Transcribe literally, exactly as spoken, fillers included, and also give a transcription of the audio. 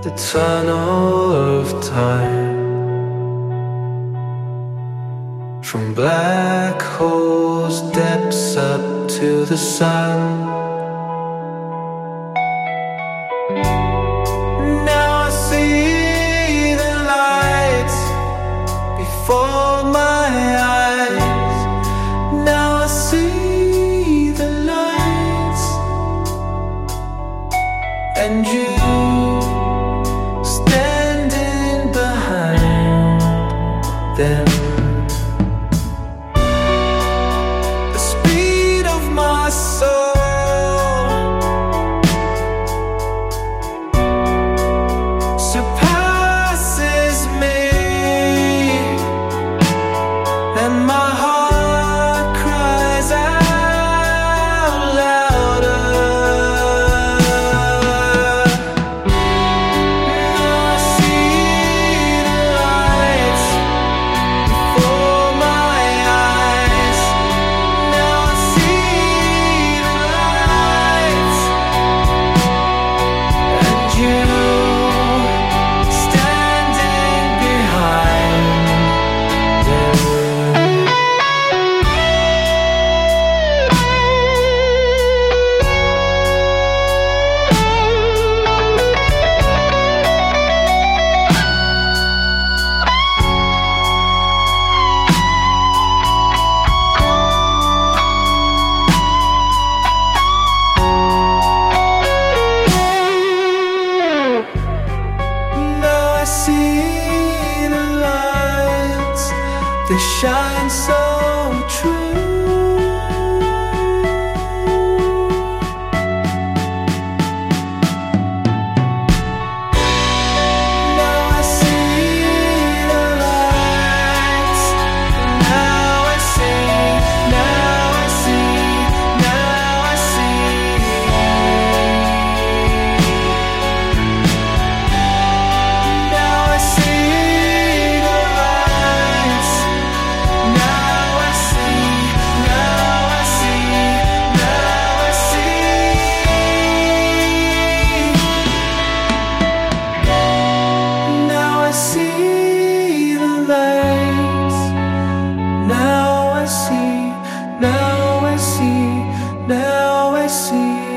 the tunnel of time, from black holes' depths up to the sun. Now I see the lights before my eyes. Now I see the lights, and you standing behind them. The speed of my soul surpasses me, and my heart cries out louder. Now I see the lights before my eyes. Now I see the lights, and you standing behind them. Now I see the lights, they shine so true. Now I see the lights. Now I see, now I see, now I see. Now I see the lights. Now I see, now I see, now I see. Now I see the lights. Now I see, now I see, now I see.